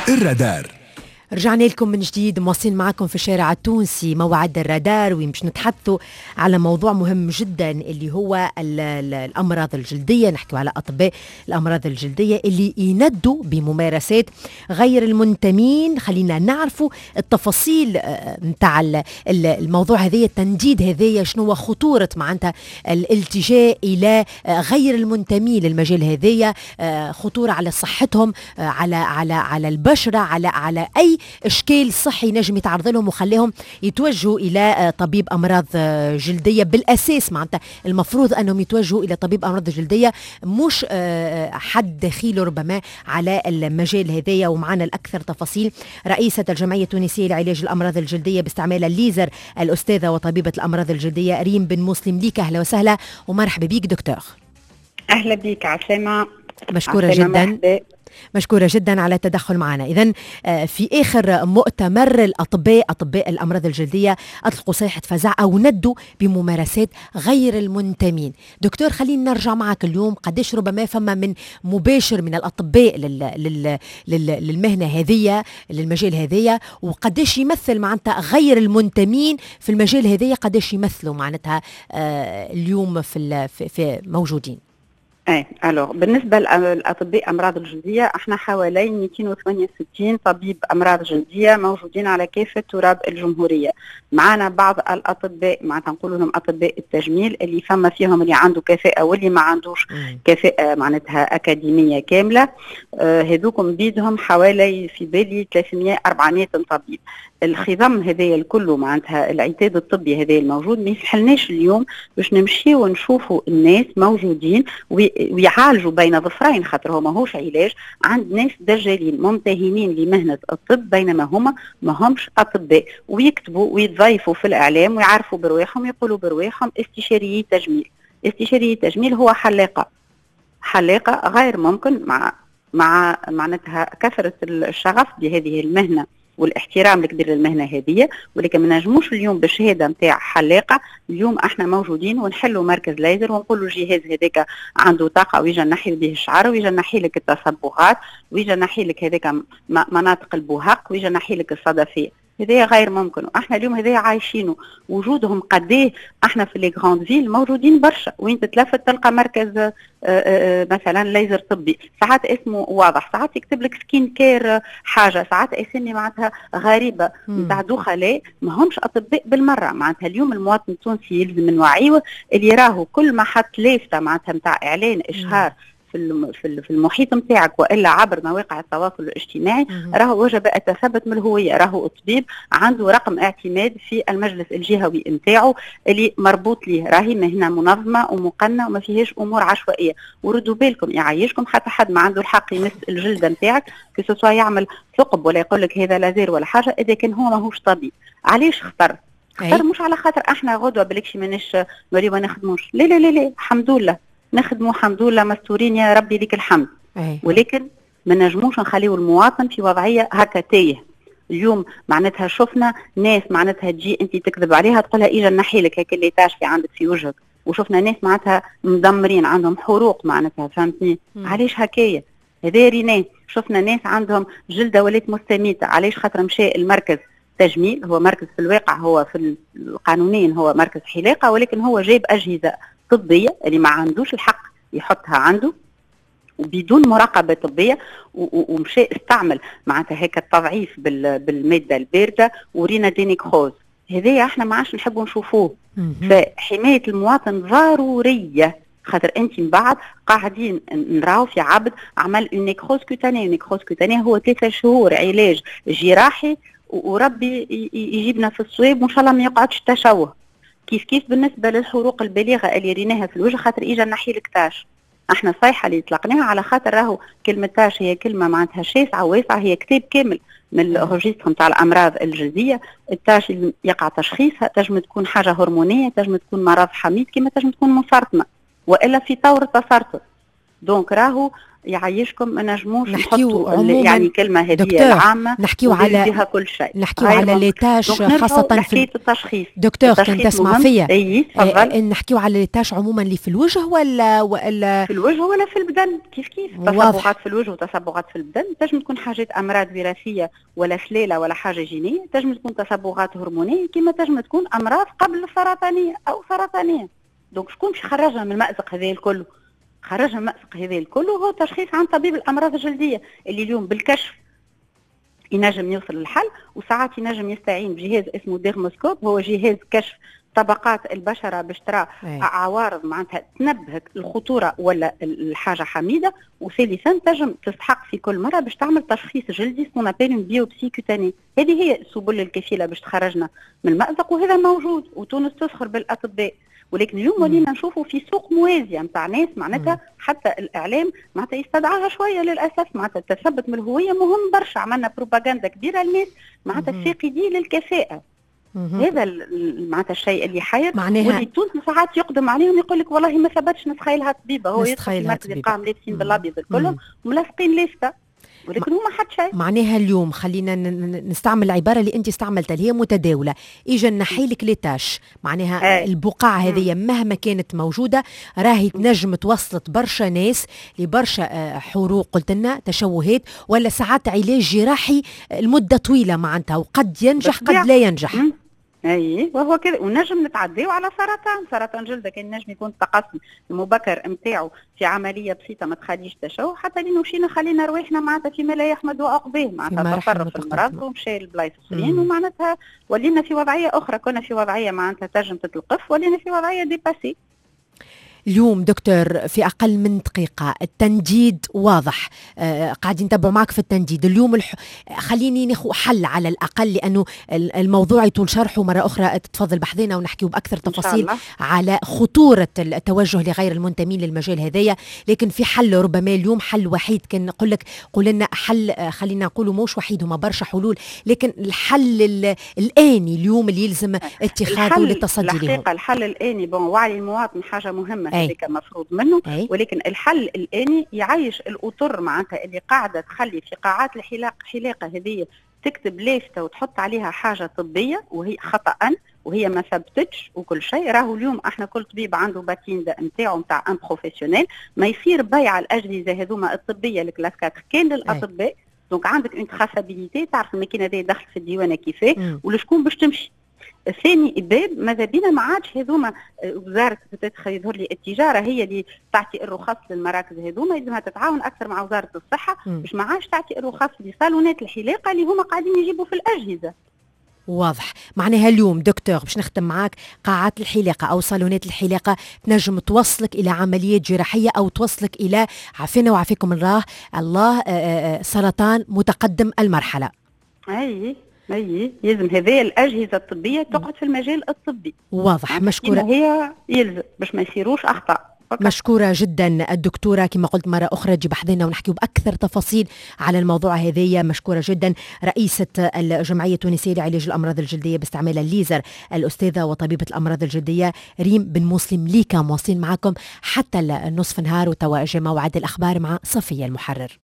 الرادار. رجعنا لكم من جديد، مواصلين معكم في الشارع التونسي موعد الرادار، ومش نتحدثوا على موضوع مهم جدا اللي هو الأمراض الجلدية. نحكوا على أطباء الأمراض الجلدية اللي يندوا بممارسات غير المنتمين. خلينا نعرفوا التفاصيل متاع الموضوع هذه، التنديد هذه، شنو خطورة معناتها الالتجاء إلى غير المنتمين للمجال هذه، خطورة على صحتهم، على البشرة، على أي إشكال صحي نجم يتعرض لهم وخليهم يتوجهوا إلى طبيب أمراض جلدية. بالأساس معناتها المفروض أنهم يتوجهوا إلى طبيب أمراض جلدية، مش حد دخيله ربما على المجال هذايا. ومعنا الأكثر تفاصيل رئيسة الجمعية التونسية لعلاج الأمراض الجلدية باستعمال الليزر، الأستاذة وطبيبة الأمراض الجلدية ريم بن مسلم. ليك أهلا وسهلا ومرحبا بيك دكتور. أهلا بيك عسامة. مشكورة جدا. مشكورة جدا على التدخل معنا. إذن في آخر مؤتمر أطباء الأمراض الجلدية أطلقوا صيحة فزع أو ندوا بممارسات غير المنتمين. دكتور خلينا نرجع معك اليوم، قديش ربما فما من مباشر من الأطباء للمهنة هذية، للمجال هذية، وقديش يمثل معناتها غير المنتمين في المجال هذية، قديش يمثلوا معناتها اليوم في موجودين. الوغ بالنسبة لأطباء أمراض الجلدية احنا حوالي 268 طبيب أمراض جلدية موجودين على كافة تراب الجمهورية. معنا بعض الأطباء معناتها نقول لهم أطباء التجميل اللي فما فيهم اللي عنده كفاءة واللي ما عندوش كفاءة معناتها أكاديمية كاملة. هذوكم بيدهم حوالي في بالي 300-400 طبيب. الخضم هذايا الكل معناتها العتاد الطبي هذا الموجود ما يسحلناش اليوم باش نمشي ونشوفوا الناس موجودين ويعالجوا بين ظفرين، خاطر هو ماهوش علاج عند ناس دجالين ممتهنين لمهنة الطب بينما هما ما همش أطباء، ويكتبوا ويتضيفوا في الإعلام ويعرفوا برواحهم، يقولوا برواحهم استشاريي تجميل. استشاريي تجميل هو حلاقة غير ممكن مع معناتها كثرة الشغف بهذه المهنة والاحترام الكبير للمهنة هذه، ولكن ما نجموش اليوم بالشهادة نتاع حلاقة. اليوم احنا موجودين ونحلوا مركز ليزر ونقولوا الجهاز هذاك عنده طاقة ويجي نحي به الشعر ويجي نحي لك التصبغات ويجي نحي لك هذاك مناطق البهق ويجي نحي لك الصدفية. هذا غير ممكن، واحنا اليوم هذا عايشينه. وجودهم قديه احنا في لي غراند فيل موجودين برشا، وين تتلفت تلقى مركز مثلا ليزر طبي، ساعات اسمه واضح، ساعات يكتب لك سكين كير حاجه، ساعات اسمي معناتها غريبه نتاع دخلاء ما همش اطباء بالمره. معناتها اليوم المواطن التونسي يلزم نوعيه اللي راهو كل ما حط لافته معناتها نتاع اعلان اشهار في المحيط نتاعك والا عبر مواقع التواصل الاجتماعي، راهو وجب التثبت من الهويه، راهو الطبيب عنده رقم اعتماد في المجلس الجهوي نتاعو اللي مربوط ليه، راهي مهنه منظمه ومقننه وما فيهاش امور عشوائيه. وردوا بالكم يعيشكم حتى حد ما عنده الحق يمس الجلده نتاعك كسوسوا يعمل ثقب ولا يقول لك هذا لازير ولا حاجه اذا كان هو ماهوش طبيب. علاش اختار مش على خاطر احنا غدوه بلكشي ماناش نوليو ما نخدموش، لا لا لا لا، الحمد لله نخدموا الحمد لله مستورين يا ربي لك الحمد. ولكن ما نجموش نخليو المواطن في وضعيه هكا تايه. اليوم معناتها شفنا ناس معناتها تجي انت تكذب عليها تقولها اجا نحي لك هيك اللي تاشفي عندك في وجهك، وشفنا ناس معناتها مدمرين عندهم حروق معناتها، فهمتني؟ علاش هكايا؟ هذا ريناه. شفنا ناس عندهم جلده ولات مستميته، علاش؟ خاطر مشى المركز تجميل، هو مركز في الواقع هو في القانونين هو مركز حلاقه، ولكن هو جايب اجهزه طبية اللي ما عندوش الحق يحطها عنده وبدون مراقبة طبية، ومشي استعمل معناتها هيك التضعيف بالمادة الباردة ورينا دينيكروز. هذايا احنا ما عادش نحبوا نشوفوه. فحماية المواطن ضرورية، خاطر انت من بعد قاعدين نراو في عبد عمل نيكروز كوتاني. نيكروز كوتاني هو 3 شهور علاج جراحي وربي يجيبنا في الصواب وان شاء الله ما يقعدش تشوه. كيف بالنسبة للحروق البالغة اللي ريناها في الوجه، خاطر إجا نحي لك تاش. احنا صيحة اللي طلقناها على خاطر راهو كلمة تاش هي كلمة معناتها شاسعة وواسعة، هي كتاب كامل من الريجستر نتاع الأمراض الجلدية. التاش اللي يقع تشخيصها تجم تكون حاجة هرمونية، تجم تكون مرض حميد، كما تجم تكون مسرطنة وإلا في طور التسرطن. دونك راهو يعيشكم ما نجموش نحكيو نحطوا يعني كلمه هذه العامه نحكيو على فيها كل شيء، نحكيو على ليتاش خاصه في التشخيص. دكتور كنت تسمع فيا نحكيو على ليتاش عموما اللي في الوجه ولا في الوجه ولا في البدن، كيف تصبغات في الوجه وتصبغات في البدن. تنجم تكون حاجات امراض وراثيه ولا سلاله ولا حاجه جينيه، تنجم تكون تصبغات هرمونيه، كما تنجم تكون امراض قبل السرطانيه او سرطانيه. دونك شكون باش يخرجها من المأزق هذا الكل؟ خرجها من المأزق هذا الكل هو تشخيص عن طبيب الامراض الجلديه اللي اليوم بالكشف ينجم يوصل للحل، وساعات ينجم يستعين بجهاز اسمه ديرموسكوب، هو جهاز كشف طبقات البشره باش ترى عوارض معناتها تنبهك الخطوره ولا الحاجه حميده. وثالثا تنجم تستحق في كل مره باش تعمل تشخيص جلدي سون ابل بيوبسي كوتاني. هذه هي السبل الكفيله باش تخرجنا من المأزق، وهذا موجود وتونس تسخر بالاطباء. ولكن اليوم ولينا نشوفوا في سوق موازيه نتاع ناس معناتها حتى الاعلام معناتها يستدعاها شويه للاسف، معناتها التثبت من الهويه مهم برشا، عملنا بروباغندا كبيره للناس معناتها فاقدين للكفاءه. هذا معناتها الشيء اللي حير، واللي تونس ساعات يقدم عليهم يقول لك والله ما ثبتش نسخيلها طبيبه، هو يدخل في مركز القام لابسين بالابيض كلهم ملصقين لافته، ولكن هما حد شيء. معناها اليوم خلينا نستعمل العباره اللي انت استعملتها اللي هي متداوله، اجا نحيلك ليتاش، معناها البقع هذه مهما كانت موجوده راهي تنجم توصلت برشا ناس لبرشا حروق، قلت لنا تشوهات، ولا ساعات علاج جراحي المده طويله معناتها، وقد ينجح قد لا ينجح. اي وهو كذا، ونجم نتعديو على سرطان جلد. كان نجم يكون التقصي المبكر نتاعو في عمليه بسيطه ما تخليش تشوه، حتى لين مشينا خلينا رواحنا معناتها فيما لا يحمد عقباه، معناتها تطرف المرض ومشى للبلايص اخرين، ومعناتها ولينا في وضعيه اخرى. كنا في وضعيه معناتها تنجم تتلقف، ولينا في وضعيه ديباسي. اليوم دكتور في أقل من دقيقة التنديد واضح، قاعدين نتابعوا معك في التنديد اليوم. خليني ناخذ حل على الأقل، لأنه الموضوع يطول شرحه مرة أخرى، تتفضل بحثنا ونحكيه بأكثر تفاصيل على خطورة التوجه لغير المنتمين للمجال هذايا. لكن في حل ربما اليوم، حل وحيد كان نقول لك، قول لنا حل، خلينا نقولوا موش وحيد، هما برشا حلول، لكن الحل الآني اليوم اللي يلزم اتخاذه للتصدي لهم. الحقيقة الحل الآني وعي المواطن حاجة مهمة هذيك مفروض منه، ولكن الحل الآني يعيش الأطر معناتها اللي قاعدة تخلي في قاعات الحلاقة هذه تكتب لافتة وتحط عليها حاجة طبية وهي خطأ وهي ما ثبتتش وكل شيء. راهو اليوم احنا كل طبيب عنده باتين نتاعو نتاع ان بروفيسيونيل، ما يصير بيع الأجهزة هذوما الطبية الكلاسيكات كان للأطباء. دونك عندك اون تراسابيليتي، تعرف الماكينة هذه دخل في الديوانة كيفاه ولشكون باش تمشي. الثاني باب ماذا بينا ما عادش هذوما وزاره يظهر لي التجاره هي اللي تعطي الرخص للمراكز هذوما، لازمها تتعاون اكثر مع وزاره الصحه باش ما عادش تعطي الرخص لصالونات الحلاقه اللي هما قاعدين يجيبوا في الاجهزه. واضح. معناها اليوم دكتور باش نختم معاك، قاعات الحلاقه او صالونات الحلاقه تنجم توصلك الى عمليات جراحيه او توصلك الى عافينا وعافيكم الله سرطان متقدم المرحله. اي يلزم هذه الأجهزة الطبية تقعد في المجال الطبي. واضح. مشكورة. هي يلزم باش ما يصيروش أخطاء. مشكورة جدا الدكتورة، كما قلت مرة أخرى تجي بحثنا ونحكي بأكثر تفاصيل على الموضوع هذايا. مشكورة جدا رئيسة الجمعية التونسية لعلاج الأمراض الجلدية باستعمال الليزر، الأستاذة وطبيبة الأمراض الجلدية ريم بن مسلم. ليكا مواصلين معكم حتى النصف نهار، وتوا موعد الأخبار مع صفية المحرر.